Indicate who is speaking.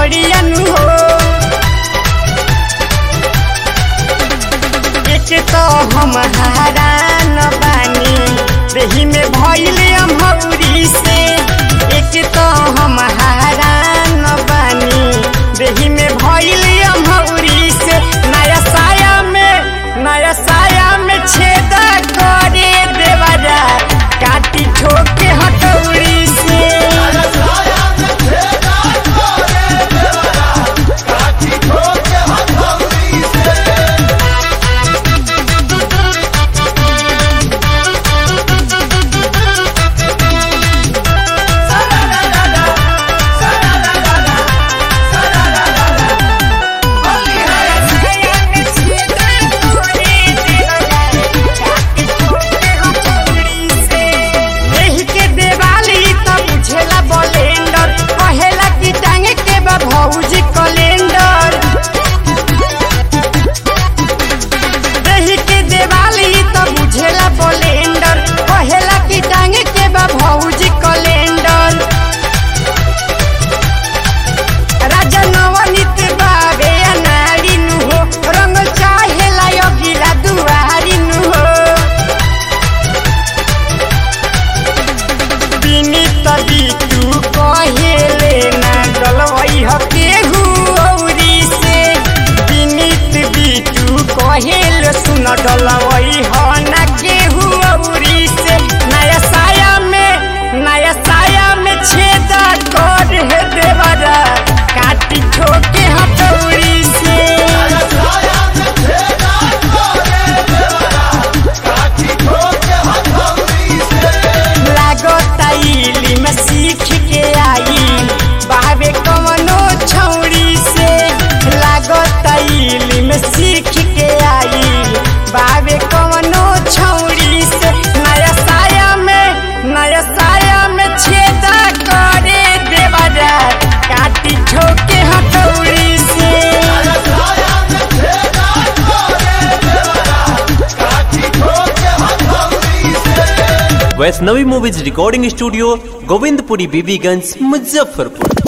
Speaker 1: खड़ियन हो। एक तो हम हैरान बानी देही में भइले अमहौरी से। एक तो हम हैरान बानी देही में भइले अमहौरी से। नया साया में छेदा करे देवरा काटी ठोके हथौड़ी से। डलवई हो न केहू औरी से। नया साया में छेदा कर है देवरा काटी ठोके हथौड़ी से। लागता इल्म सीख के आई बाबे कवनो छौड़ी से। लागता इल्म सीख के आई बाबे कवनो छौड़ी से। नया साया में छेदा करे देवरा काटी ठोके हथौड़ी से।
Speaker 2: Vaishnavi movies recording studio, Govindpuri, Bibiganj, Muzaffarpur.